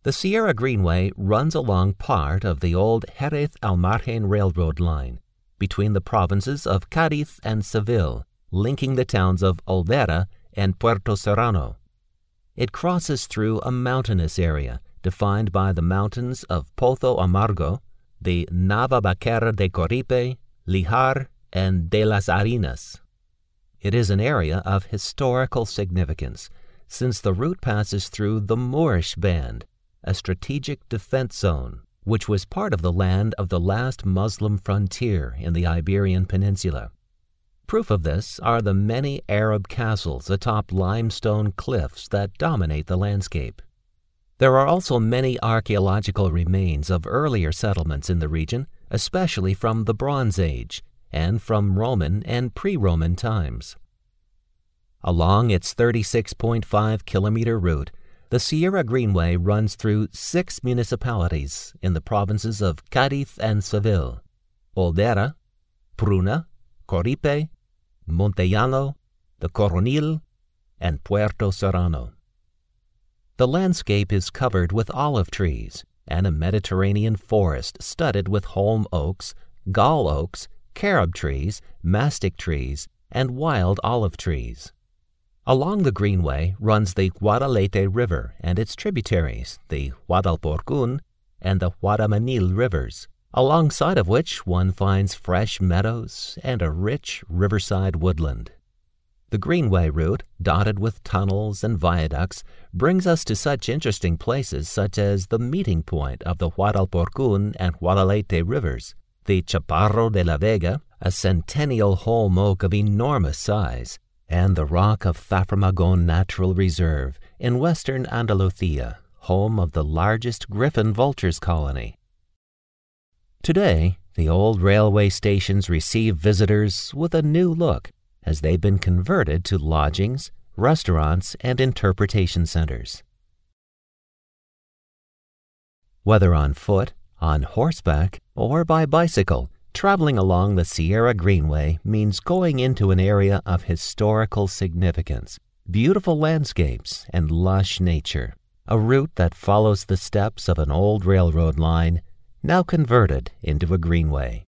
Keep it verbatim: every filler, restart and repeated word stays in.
The Sierra Greenway runs along part of the old Jerez-Almargen Railroad line between the provinces of Cádiz and Seville, linking the towns of Olvera and Puerto Serrano. It crosses through a mountainous area defined by the mountains of Pozo Amargo, the Navabaquera de Coripe, Lijar, and de las Arenas. It is an area of historical significance, since the route passes through the Moorish Band, a strategic defense zone, which was part of the land of the last Muslim frontier in the Iberian Peninsula. Proof of this are the many Arab castles atop limestone cliffs that dominate the landscape. There are also many archaeological remains of earlier settlements in the region, especially from the Bronze Age and from Roman and pre-Roman times. Along its thirty-six point five kilometer route, the Sierra Greenway runs through six municipalities in the provinces of Cádiz and Seville: Olvera, Pruna, Coripe, Montellano, the Coronil, and Puerto Serrano. The landscape is covered with olive trees and a Mediterranean forest studded with holm oaks, gall oaks, carob trees, mastic trees, and wild olive trees. Along the Greenway runs the Guadalete River and its tributaries, the Guadalporcún and the Guadamanil rivers, alongside of which one finds fresh meadows and a rich riverside woodland. The Greenway route, dotted with tunnels and viaducts, brings us to such interesting places such as the meeting point of the Guadalporcún and Guadalete rivers, the Chaparro de la Vega, a centennial holm oak of enormous size, and the Rock of Zafarmagón Natural Reserve in western Andalusia, home of the largest griffon vultures colony. Today, the old railway stations receive visitors with a new look, as they've been converted to lodgings, restaurants, and interpretation centers. Whether on foot, on horseback, or by bicycle, traveling along the Sierra Greenway means going into an area of historical significance, beautiful landscapes, and lush nature, a route that follows the steps of an old railroad line, now converted into a greenway.